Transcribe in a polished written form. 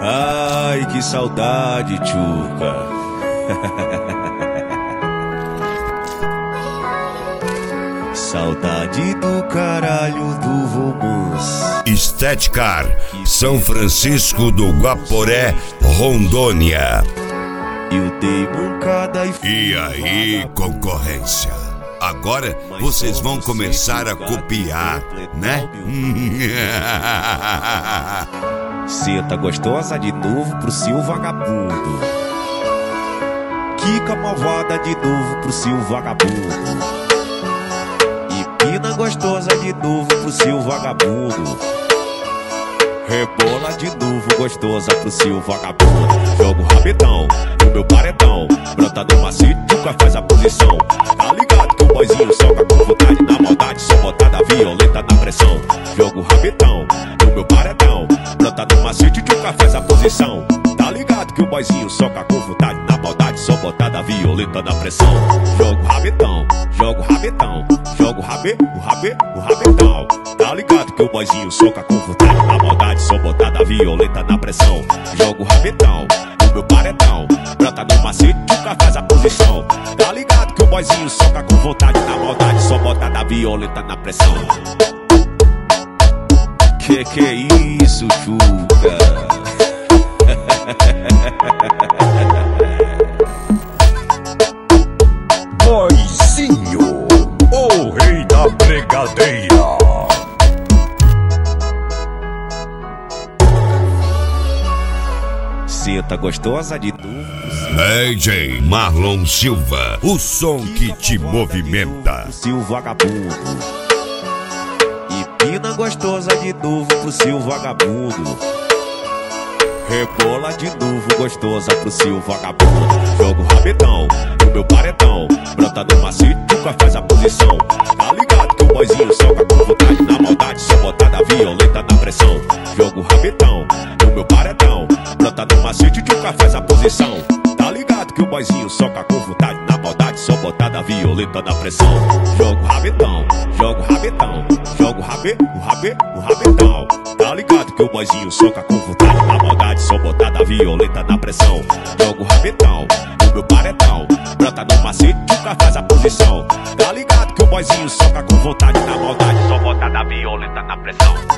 Ai, que saudade, tchuca. Saudade do caralho do romance. Estética São Francisco do Guaporé, Rondônia. Eu dei mancada E aí, concorrência? Agora vocês vão começar a copiar, né? Senta gostosa de novo pro seu vagabundo. Quica malvada de novo pro seu vagabundo. Empina gostosa de novo pro seu vagabundo. Rebola de novo gostosa pro seu vagabundo. Joga o rabetão no meu paredão. Brota no macio, nunca faz a posição. Tá ligado que o boizinho soca com vontade. Na maldade, só botada violenta na pressão. Joga o rabetão no meu paredão. Brota no macio, nunca faz a posição. Tá ligado que o boizinho soca com vontade. Na maldade, só botada violenta na pressão. Joga o rabetão, joga o rabetão. Joga o rabetão. Tá ligado que o boizinho soca com vontade. Na maldade, só botada violenta na pressão. Joga o rabetão no meu paredão. Brota no macete, nunca faz a posição. Tá ligado que o boizinho soca com vontade. Na maldade, só botada violenta na pressão. Que é isso, tchuca? Boizinho, o rei da brigadeira. Senta gostosa de novo. DJ Marlon Silva, o som que te movimenta. Pro seu vagabundo. Empina gostosa de novo pro seu vagabundo. Rebola de novo gostosa pro seu vagabundo. Joga o rabetão no meu paredão. Brota no macio, nunca faz a posição. Tá ligado que o boizinho soca com vontade. Na maldade, só botada violenta na pressão. Joga o rabetão no meu paredão. Brota no macio, nunca faz a posição. Tá ligado que o boizinho soca com vontade. Na maldade, só botada violenta na pressão. Joga o rabetão, joga o rabetão. Joga o rabetão. Tá ligado que o boizinho soca com vontade. Na maldade, só botada violenta na pressão. Joga o rabetão no meu paredão. Brota no macete, nunca faz a posição. Tá ligado que o boizinho soca com vontade. Na maldade, só botada violenta na pressão.